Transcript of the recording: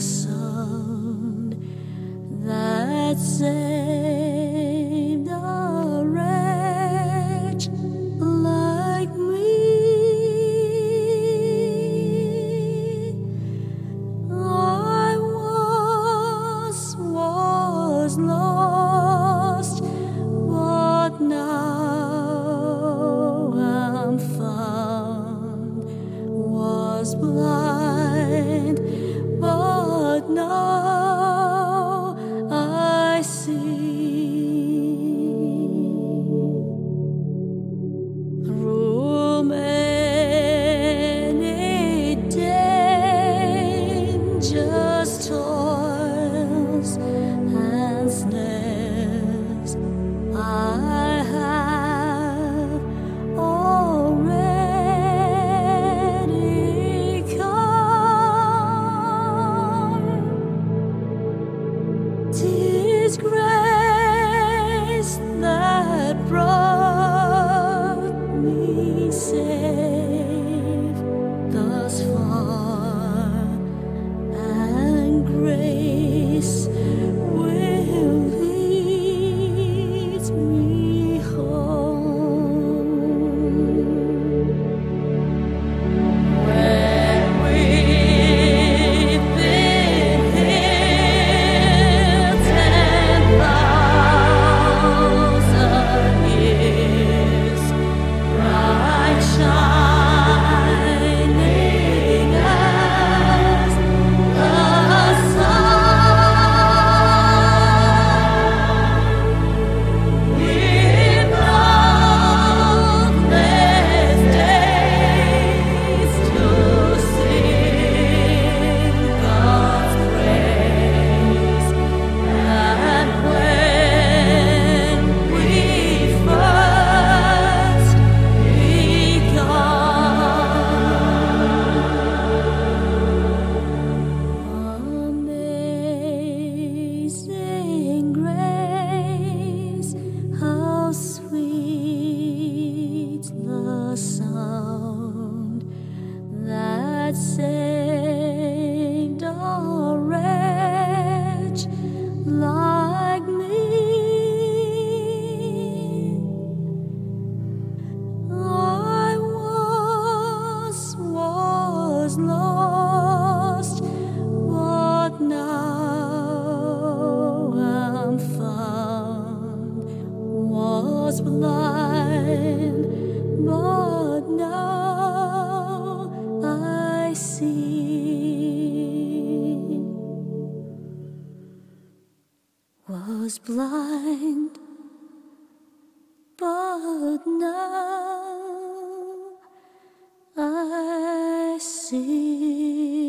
sound that saved a wretch like me. I was lost, but now I'm found. Was blind, but now I see. Through many dangerous toils and snares, I have already come. 'Tis grace that brought me safe thus far, and grace will lead me home. When we've been here 10,000 years, bright shining as the sun, with countless days to sing God's praise, and when we first Amazing grace, how sweet the sound that saved a wretch like me. I was lost, but now I'm found. Was blind, but now I see. Was blind, but now I see.